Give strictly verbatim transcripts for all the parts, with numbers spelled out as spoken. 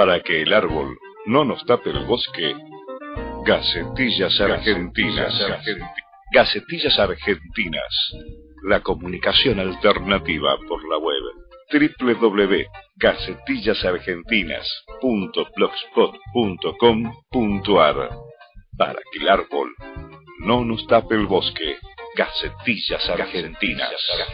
Para que el árbol no nos tape el bosque, Gacetillas Argentinas. Gacetillas Argentinas. La comunicación alternativa por la web. doble u doble u doble u punto gacetillas argentinas punto blogspot punto com punto a r. Para que el árbol no nos tape el bosque, Gacetillas Argentinas.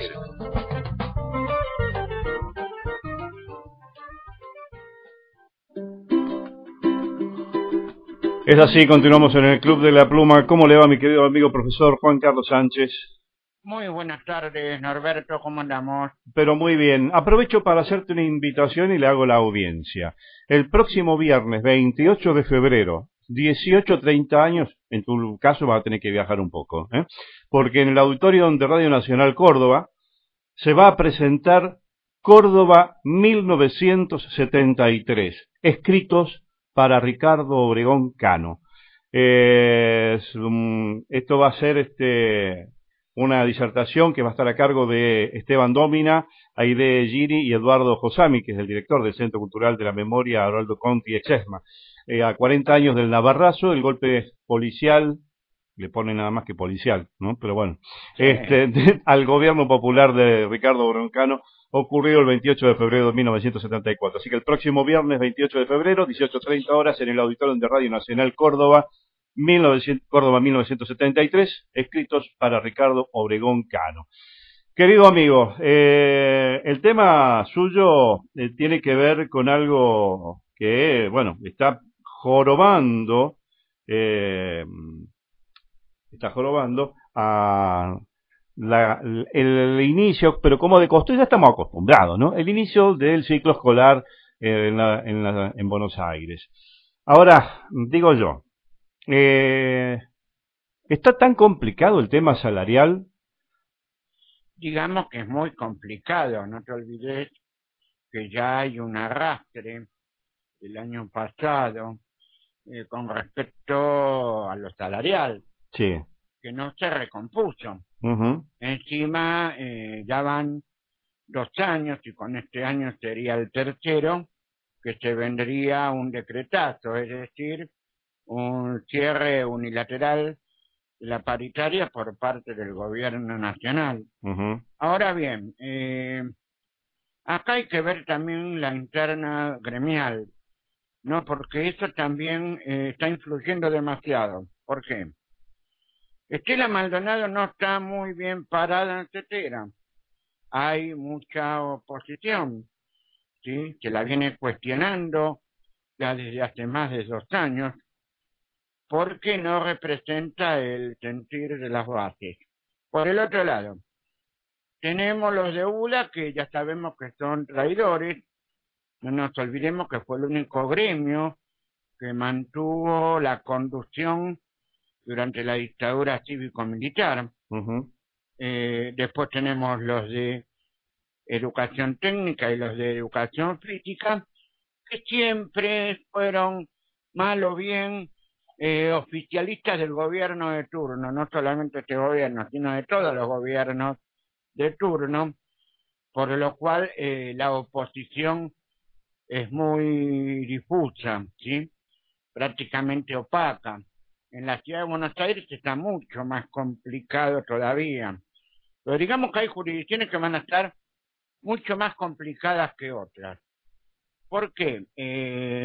Es así, continuamos en el Club de la Pluma. ¿Cómo le va, mi querido amigo profesor Juan Carlos Sánchez? Muy buenas tardes, Norberto, ¿cómo andamos? Pero muy bien. Aprovecho para hacerte una invitación y le hago la audiencia. El próximo viernes, veintiocho de febrero, dieciocho, treinta años, en tu caso vas a tener que viajar un poco, ¿eh? Porque en el auditorio de Radio Nacional Córdoba se va a presentar Córdoba mil novecientos setenta y tres, escritos para Ricardo Obregón Cano. Eh, es, um, esto va a ser este una disertación que va a estar a cargo de Esteban Dómina, Aide Giri y Eduardo Josami, que es el director del Centro Cultural de la Memoria Aroldo Conti Exesma. Eh, a cuarenta años del Navarrazo, el golpe policial, le pone nada más que policial, ¿no? Pero bueno, sí. este, de, al gobierno popular de Ricardo Obregón Cano, ocurrido el veintiocho de febrero de mil novecientos setenta y cuatro. Así que el próximo viernes veintiocho de febrero, dieciocho treinta horas, en el auditorio de Radio Nacional Córdoba, mil novecientos, Córdoba mil novecientos setenta y tres, escritos para Ricardo Obregón Cano. Querido amigo, eh, el tema suyo eh, tiene que ver con algo que, bueno, está jorobando, eh, está jorobando a la, el, el inicio, pero como de costumbre ya estamos acostumbrados, ¿no? El inicio del ciclo escolar eh, en, la, en, la, en Buenos Aires. Ahora, digo yo, eh, ¿está tan complicado el tema salarial? Digamos que es muy complicado, no te olvides que ya hay un arrastre del año pasado eh, con respecto a lo salarial, sí, que no se recompuso. Uh-huh. Encima eh, ya van dos años y con este año sería el tercero que se vendría un decretazo, es decir, un cierre unilateral de la paritaria por parte del gobierno nacional. Uh-huh. Ahora bien, eh, acá hay que ver también la interna gremial, ¿no? Porque eso también eh, está influyendo demasiado. ¿Por qué? Estela Maldonado no está muy bien parada en Tetera. Hay mucha oposición, ¿sí? Que la viene cuestionando ya desde hace más de dos años, porque no representa el sentir de las bases. Por el otro lado, tenemos los de U L A, que ya sabemos que son traidores. No nos olvidemos que fue el único gremio que mantuvo la conducción durante la dictadura cívico-militar. Uh-huh. Eh, después tenemos los de educación técnica y los de educación física, que siempre fueron, mal o bien, eh, oficialistas del gobierno de turno, no solamente este gobierno, sino de todos los gobiernos de turno, por lo cual eh, la oposición es muy difusa, ¿sí? Prácticamente opaca. En la ciudad de Buenos Aires está mucho más complicado todavía. Pero digamos que hay jurisdicciones que van a estar mucho más complicadas que otras. ¿Por qué? Eh,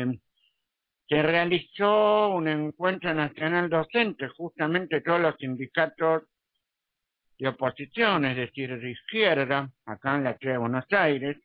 se realizó un encuentro nacional docente, justamente todos los sindicatos de oposición, es decir, de izquierda, acá en la ciudad de Buenos Aires,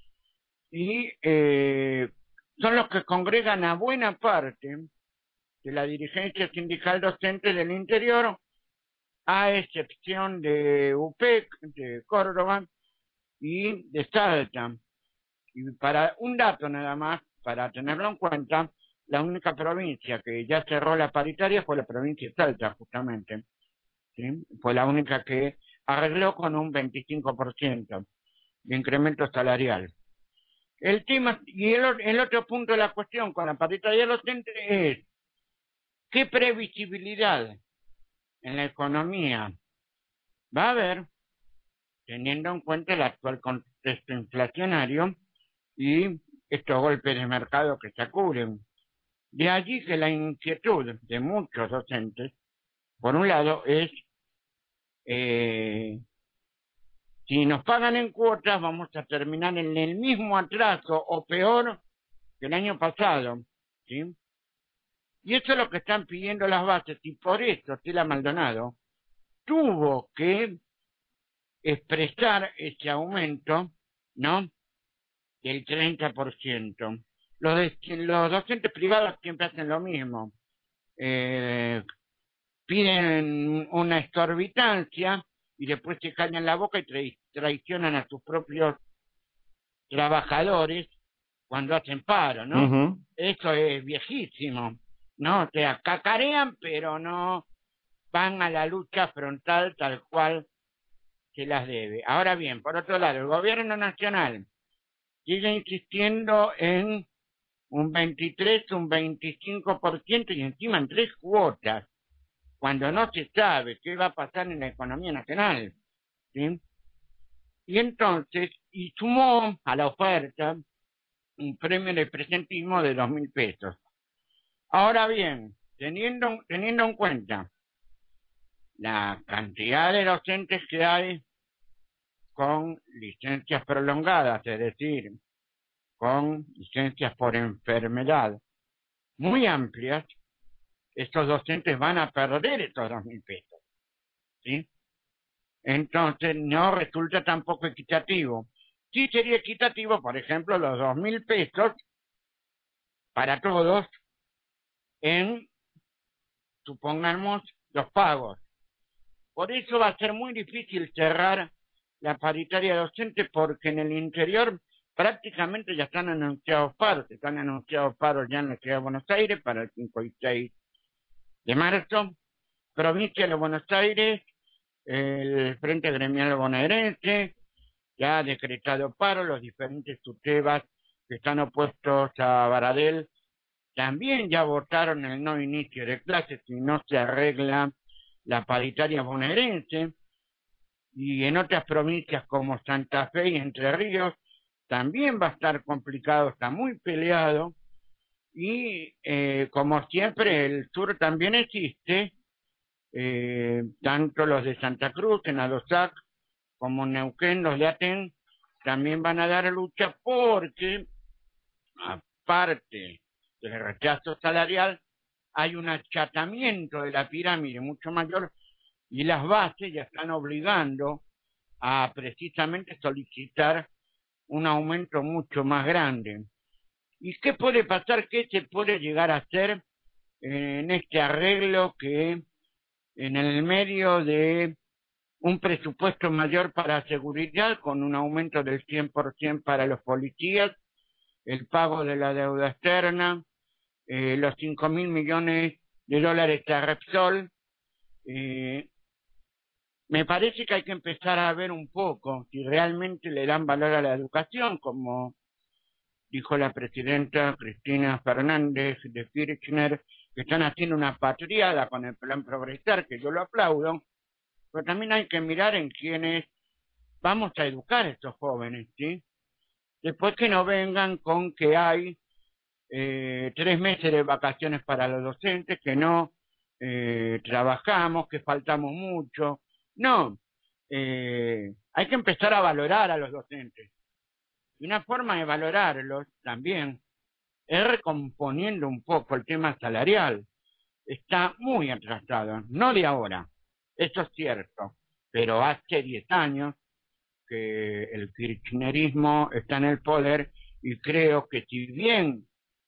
y eh, son los que congregan a buena parte de la dirigencia sindical docente del interior, a excepción de U P E C, de Córdoba y de Salta. Y para un dato nada más, para tenerlo en cuenta, la única provincia que ya cerró la paritaria fue la provincia de Salta, justamente. ¿Sí? Fue la única que arregló con un veinticinco por ciento de incremento salarial. El tema, y el, el otro punto de la cuestión con la paritaria docente es, ¿qué previsibilidad en la economía va a haber, teniendo en cuenta el actual contexto inflacionario y estos golpes de mercado que sacuden. De allí que la inquietud de muchos docentes, por un lado, es eh, si nos pagan en cuotas vamos a terminar en el mismo atraso o peor que el año pasado, ¿sí? Y eso es lo que están pidiendo las bases, y por eso Estela Maldonado tuvo que expresar ese aumento, ¿no?, del treinta por ciento. Los, de, los docentes privados siempre hacen lo mismo. Eh, piden una exorbitancia y después se callan la boca y tra traicionan a sus propios trabajadores cuando hacen paro, ¿no? Uh-huh. Eso es viejísimo, ¿no? O sea, cacarean, pero no van a la lucha frontal tal cual se las debe. Ahora bien, por otro lado, el gobierno nacional sigue insistiendo en un veintitrés, un veinticinco por ciento y encima en tres cuotas, cuando no se sabe qué va a pasar en la economía nacional, ¿sí? Y entonces, y sumó a la oferta un premio de presentismo de dos mil pesos. Ahora bien, teniendo, teniendo en cuenta la cantidad de docentes que hay con licencias prolongadas, es decir, con licencias por enfermedad muy amplias, estos docentes van a perder estos dos mil pesos, ¿sí? Entonces no resulta tampoco equitativo. Sí sería equitativo, por ejemplo, los dos mil pesos para todos en, supongamos, los pagos. Por eso va a ser muy difícil cerrar la paritaria docente, porque en el interior prácticamente ya están anunciados paros. Están anunciados paros ya en la Ciudad de Buenos Aires para el cinco y seis de marzo. Provincia de Buenos Aires, el Frente Gremial Bonaerense ya ha decretado paro. Los diferentes tutebas que están opuestos a Baradel también ya votaron el no inicio de clases si no se arregla la paritaria bonaerense. Y en otras provincias como Santa Fe y Entre Ríos también va a estar complicado, está muy peleado. Y eh, como siempre el sur también existe, eh, tanto los de Santa Cruz, en Adosac, como Neuquén, los de Aten, también van a dar lucha, porque aparte del rechazo salarial hay un achatamiento de la pirámide mucho mayor, y las bases ya están obligando a precisamente solicitar un aumento mucho más grande. ¿Y qué puede pasar? ¿Qué se puede llegar a hacer en este arreglo que en el medio de un presupuesto mayor para seguridad, con un aumento del cien por ciento para los policías, el pago de la deuda externa, eh, los cinco mil millones de dólares a Repsol? Eh, me parece que hay que empezar a ver un poco si realmente le dan valor a la educación, como dijo la presidenta Cristina Fernández de Kirchner, que están haciendo una patriada con el plan Progresar, que yo lo aplaudo, pero también hay que mirar en quiénes vamos a educar a estos jóvenes, ¿sí? Después que no vengan con que hay eh, tres meses de vacaciones para los docentes, que no eh, trabajamos, que faltamos mucho. No, eh, hay que empezar a valorar a los docentes. Y una forma de valorarlos también es recomponiendo un poco el tema salarial. Está muy atrasado, no de ahora, eso es cierto, pero hace diez años que el kirchnerismo está en el poder, y creo que si bien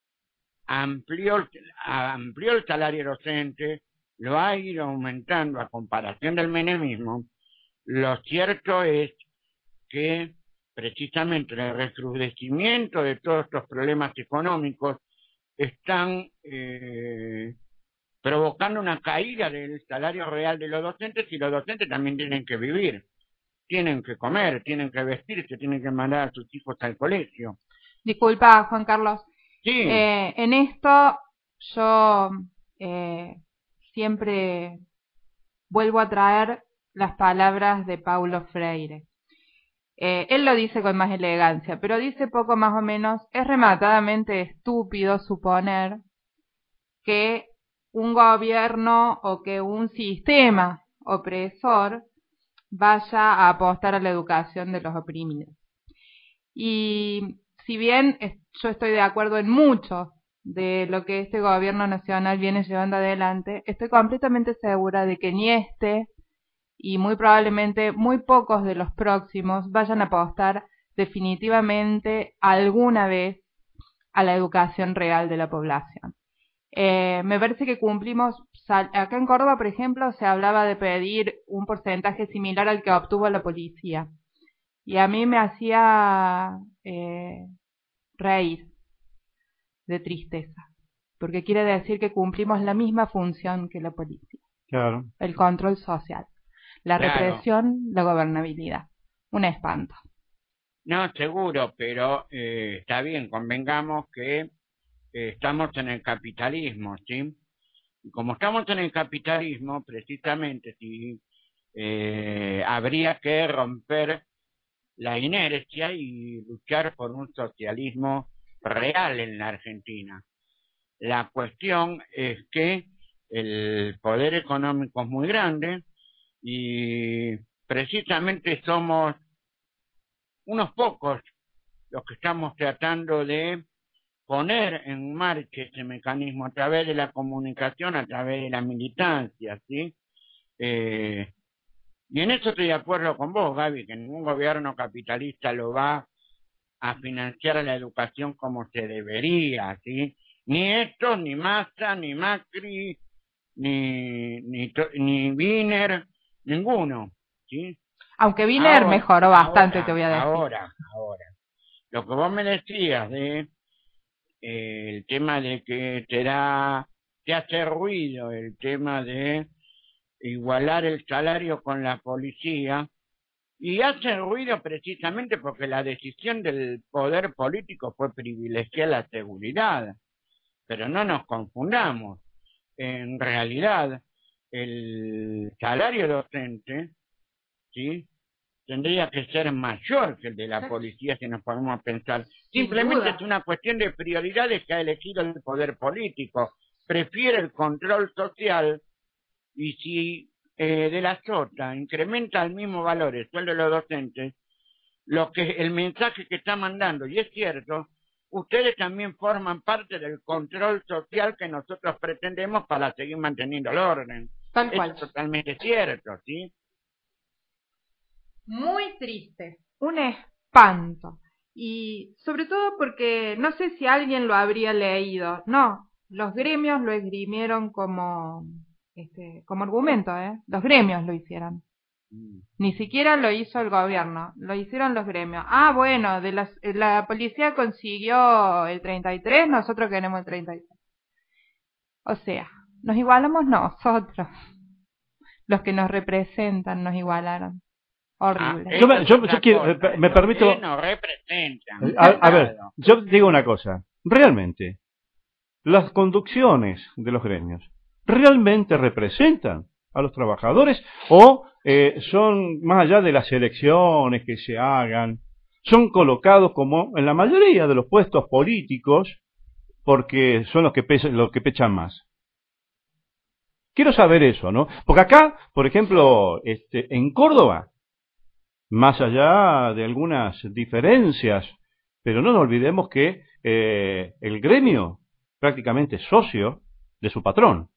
amplió, amplió el salario docente, lo ha ido aumentando a comparación del menemismo, lo cierto es que precisamente el recrudecimiento de todos estos problemas económicos están eh, provocando una caída del salario real de los docentes, y los docentes también tienen que vivir, tienen que comer, tienen que vestirse, tienen que mandar a sus hijos al colegio. Disculpa, Juan Carlos. Sí. Eh, en esto yo eh, siempre vuelvo a traer las palabras de Paulo Freire. Eh, él lo dice con más elegancia, pero dice poco más o menos, es rematadamente estúpido suponer que un gobierno o que un sistema opresor vaya a apostar a la educación de los oprimidos. Y si bien yo estoy de acuerdo en mucho de lo que este gobierno nacional viene llevando adelante, estoy completamente segura de que ni este y muy probablemente muy pocos de los próximos vayan a apostar definitivamente alguna vez a la educación real de la población. Eh, me parece que cumplimos, acá en Córdoba, por ejemplo, se hablaba de pedir un porcentaje similar al que obtuvo la policía. Y a mí me hacía eh, reír de tristeza, porque quiere decir que cumplimos la misma función que la policía. Claro. El control social, la Claro. represión, la gobernabilidad. Un espanto. No, seguro, pero eh, está bien, convengamos que eh, estamos en el capitalismo, ¿sí? Y como estamos en el capitalismo, precisamente, sí, eh, habría que romper la inercia y luchar por un socialismo real en la Argentina. La cuestión es que el poder económico es muy grande y precisamente somos unos pocos los que estamos tratando de poner en marcha ese mecanismo a través de la comunicación, a través de la militancia, ¿sí? Eh, y en eso estoy de acuerdo con vos, Gaby, que ningún gobierno capitalista lo va a financiar a la educación como se debería, ¿sí? Ni esto, ni Massa, ni Macri, ni ni, ni Wiener, ninguno, ¿sí? Aunque Wiener Ahora, mejoró bastante, ahora, te voy a decir. Ahora, ahora. Lo que vos me decías de eh, el tema de que te da, te hace ruido el tema de igualar el salario con la policía, y hace ruido precisamente porque la decisión del poder político fue privilegiar la seguridad. Pero no nos confundamos. En realidad, el salario docente, ¿sí?, tendría que ser mayor que el de la policía, si nos podemos pensar. Simplemente es una cuestión de prioridades que ha elegido el poder político. Prefiere el control social, y si eh, de la Sota incrementa el mismo valor el sueldo de los docentes, lo que el mensaje que está mandando, y es cierto, ustedes también forman parte del control social que nosotros pretendemos para seguir manteniendo el orden. Tal cual. Es totalmente cierto, ¿sí? Muy triste, un espanto. Y sobre todo porque no sé si alguien lo habría leído. No, los gremios lo esgrimieron como este, como argumento, ¿eh? Los gremios lo hicieron. Mm. Ni siquiera lo hizo el gobierno, lo hicieron los gremios. Ah, bueno, de las, la policía consiguió el treinta y tres, nosotros queremos el treinta y tres. O sea, nos igualamos nosotros. Los que nos representan nos igualaron. Horrible. Ah, yo, me, yo, yo quiero, me, me permito... No representan. A, a ver, yo digo una cosa. Realmente, las conducciones de los gremios realmente representan a los trabajadores o eh, son, más allá de las elecciones que se hagan, son colocados como en la mayoría de los puestos políticos porque son los que pesan, los que pechan más. Quiero saber eso, ¿no? Porque acá, por ejemplo, este, en Córdoba, más allá de algunas diferencias, pero no nos olvidemos que eh, el gremio prácticamente es socio de su patrón.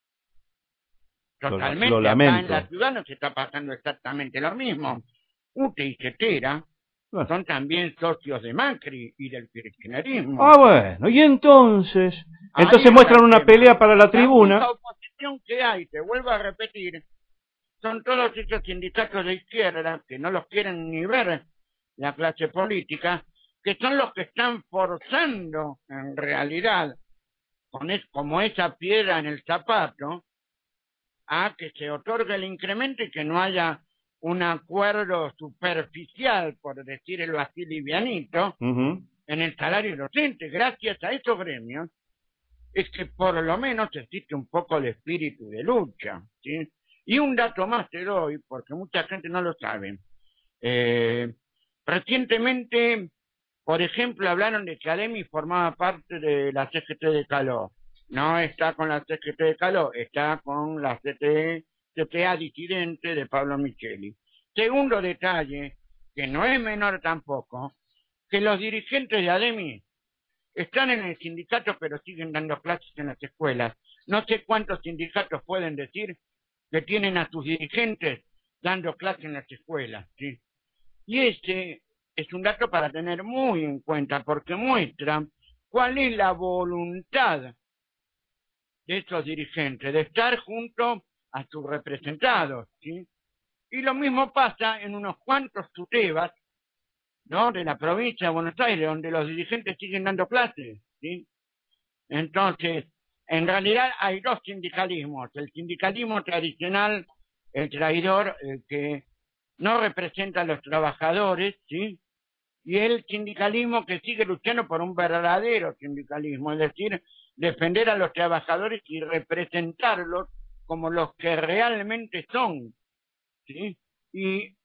Totalmente, lo, lo acá en la ciudad nos está pasando exactamente lo mismo. U T E y Cetera bueno. son también socios de Macri y del kirchnerismo. Ah, bueno, y entonces, Ahí entonces muestran una tema. pelea para la, la tribuna. La oposición que hay, te vuelvo a repetir, son todos esos sindicatos de izquierda que no los quieren ni ver la clase política, que son los que están forzando, en realidad, con es, como esa piedra en el zapato, a que se otorgue el incremento y que no haya un acuerdo superficial, por decirlo así livianito, uh-huh. en el salario docente. Gracias a esos gremios es que por lo menos existe un poco de espíritu de lucha, ¿sí? Y un dato más te doy, porque mucha gente no lo sabe. Eh, Recientemente, por ejemplo, hablaron de que ADEMI formaba parte de la C G T de Caló. No está con la C G T de Caló, está con la C T A disidente de Pablo Micheli. Segundo detalle, que no es menor tampoco, que los dirigentes de ADEMI están en el sindicato pero siguen dando clases en las escuelas. No sé cuántos sindicatos pueden decir que tienen a sus dirigentes dando clases en las escuelas, ¿sí? Y ese es un dato para tener muy en cuenta, porque muestra cuál es la voluntad de esos dirigentes, de estar junto a sus representados, ¿sí? Y lo mismo pasa en unos cuantos tutebas, ¿no?, de la provincia de Buenos Aires, donde los dirigentes siguen dando clases, ¿sí? Entonces, en realidad hay dos sindicalismos: el sindicalismo tradicional, el traidor, el que no representa a los trabajadores, ¿sí?, y el sindicalismo que sigue luchando por un verdadero sindicalismo, es decir, defender a los trabajadores y representarlos como los que realmente son, ¿sí? Y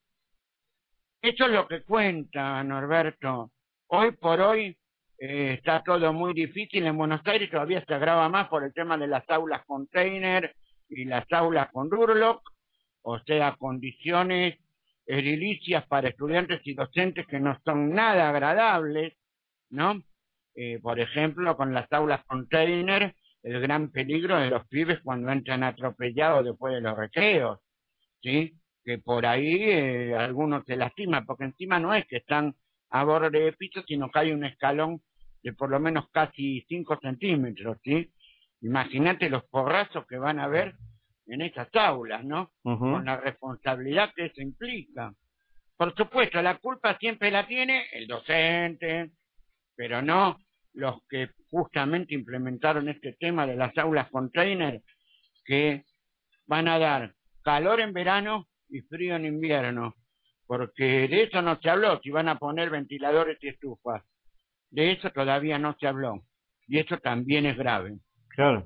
eso es lo que cuenta, Norberto. Hoy por hoy eh, está todo muy difícil en Buenos Aires, todavía se agrava más por el tema de las aulas container y las aulas con Durlock, o sea, condiciones edilicias para estudiantes y docentes que no son nada agradables, ¿no? Eh, por ejemplo, con las aulas container, el gran peligro de los pibes cuando entran atropellados después de los recreos, ¿sí? Que por ahí eh, algunos se lastiman, porque encima no es que están a borde de piso, sino que hay un escalón de por lo menos casi cinco centímetros, ¿sí? Imagínate los porrazos que van a ver en esas aulas, ¿no? Uh-huh. Con la responsabilidad que eso implica. Por supuesto, la culpa siempre la tiene el docente, pero no los que justamente implementaron este tema de las aulas container, que van a dar calor en verano y frío en invierno, porque de eso no se habló, si van a poner ventiladores y estufas. De eso todavía no se habló, y eso también es grave. Claro.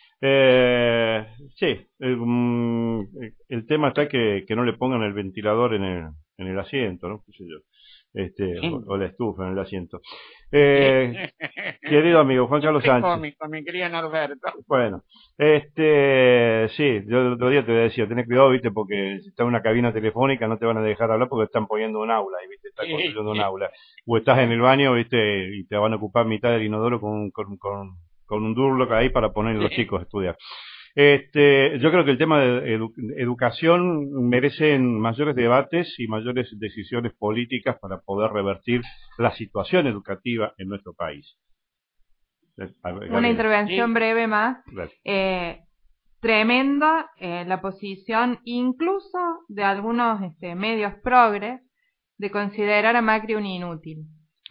Eh, sí, el, um, el tema está que, que no le pongan el ventilador en el, en el asiento, ¿no? ¿Qué sé yo? Este, sí. o, o la estufa en el asiento. Eh, querido amigo Juan Carlos Sánchez. Cómico, mi querido Norberto. Bueno, este, sí, yo el otro día te decía, tenés cuidado, viste, porque si estás en una cabina telefónica no te van a dejar hablar porque están poniendo un aula, y viste, está construyendo un aula. O estás en el baño, viste, y te van a ocupar mitad del inodoro con, con, con con un Durlock ahí para poner a los chicos a estudiar. Este, yo creo que el tema de edu educación merece mayores debates y mayores decisiones políticas para poder revertir la situación educativa en nuestro país. Una intervención breve más. Eh, tremenda eh, la posición, incluso de algunos este, medios progres, de considerar a Macri un inútil.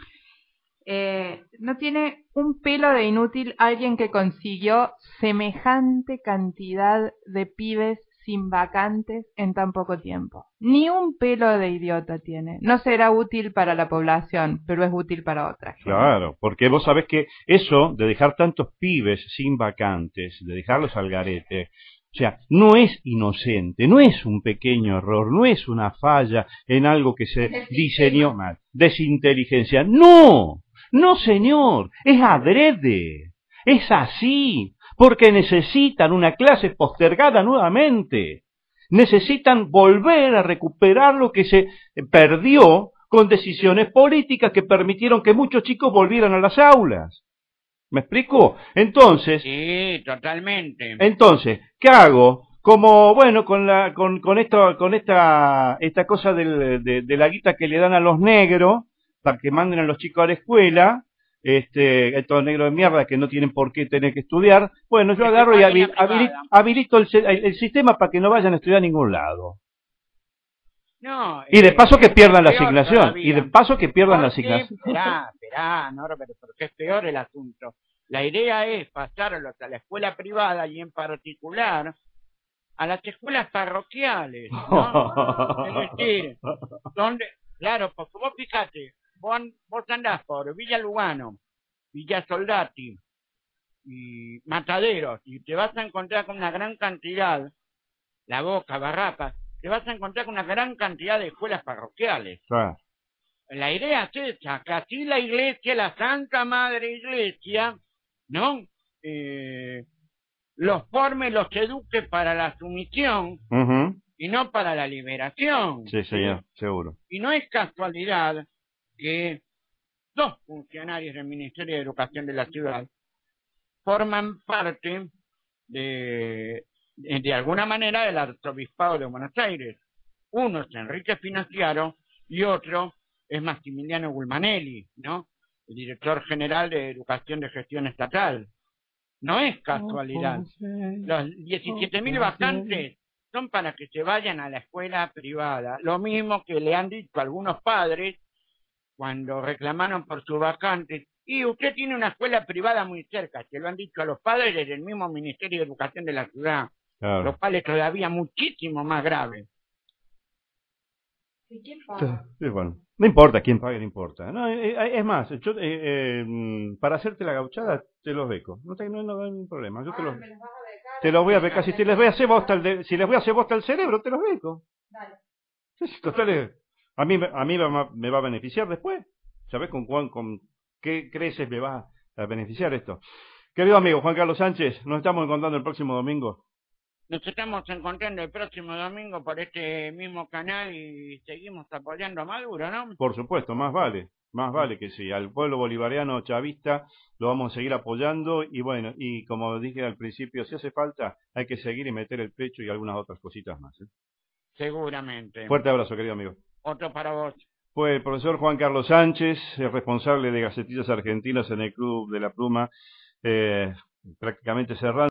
Eh, no tiene un pelo de inútil alguien que consiguió semejante cantidad de pibes sin vacantes en tan poco tiempo. Ni un pelo de idiota tiene. No será útil para la población, pero es útil para otras. Claro, porque vos sabés que eso de dejar tantos pibes sin vacantes, de dejarlos al garete, o sea, no es inocente, no es un pequeño error, no es una falla en algo que se diseñó mal, desinteligencia, no. No, señor, es adrede, es así, porque necesitan una clase postergada nuevamente, necesitan volver a recuperar lo que se perdió con decisiones políticas que permitieron que muchos chicos volvieran a las aulas. ¿Me explico? Entonces, sí, totalmente. Entonces, ¿qué hago? Como, bueno, con la, con, con esto, con esta, esta cosa del, de, de la guita que le dan a los negros, para que manden a los chicos a la escuela, este, estos negros de mierda que no tienen por qué tener que estudiar, bueno, yo agarro y habil, habilito, habilito el, el, el sistema para que no vayan a estudiar a ningún lado. No, y de paso eh, que pierdan la asignación, todavía. y de paso que pierdan la asignación. Esperá, esperá, no, pero porque es peor el asunto. La idea es pasarlos a la escuela privada y en particular a las escuelas parroquiales, ¿no? Es decir, donde, claro, porque vos fíjate, Vos, vos andás por Villa Lugano, Villa Soldati y Mataderos, y te vas a encontrar con una gran cantidad, La Boca, Barracas, te vas a encontrar con una gran cantidad de escuelas parroquiales. Ah. la idea es esa, que así la Iglesia, la Santa Madre Iglesia, ¿no? Eh, los forme, los eduque para la sumisión Uh-huh. y no para la liberación. Sí, señor, seguro. Y no es casualidad que dos funcionarios del Ministerio de Educación de la ciudad forman parte de, de, de alguna manera del Arzobispado de Buenos Aires. Uno es Enrique Financiaro y otro es Maximiliano Gulmanelli, ¿no? El director general de Educación de Gestión Estatal. No es casualidad. Los diecisiete mil vacantes son para que se vayan a la escuela privada. Lo mismo que le han dicho algunos padres cuando reclamaron por sus vacantes. Y usted tiene una escuela privada muy cerca, que lo han dicho a los padres desde el mismo Ministerio de Educación de la ciudad. Claro. Lo cual es todavía muchísimo más grave. ¿Y quién paga? Sí, bueno, no importa quién pague, no importa. No, eh, eh, es más, yo, eh, eh, para hacerte la gauchada te los beco. No, te, no, no hay ningún problema. Yo te los, Ah, ¿me los vas a becar? te los voy a becar. Si te les voy a hacer bosta el de- si les voy a hacer bosta el cerebro, te los beco. Dale. Sí, sí, total, eh, a mí, a mí me va me va a beneficiar después. ¿Sabés con cuán, con qué creces me va a beneficiar esto? Querido amigo Juan Carlos Sánchez, nos estamos encontrando el próximo domingo. Nos estamos encontrando el próximo domingo por este mismo canal y seguimos apoyando a Maduro, ¿no? Por supuesto, más vale, más vale que sí. Al pueblo bolivariano chavista lo vamos a seguir apoyando y bueno, y como dije al principio, si hace falta, hay que seguir y meter el pecho y algunas otras cositas más, ¿eh? Seguramente. Fuerte abrazo, querido amigo. Otro para vos. Fue el profesor Juan Carlos Sánchez, el responsable de Gacetillas Argentinas en el Club de la Pluma, eh, prácticamente cerrando.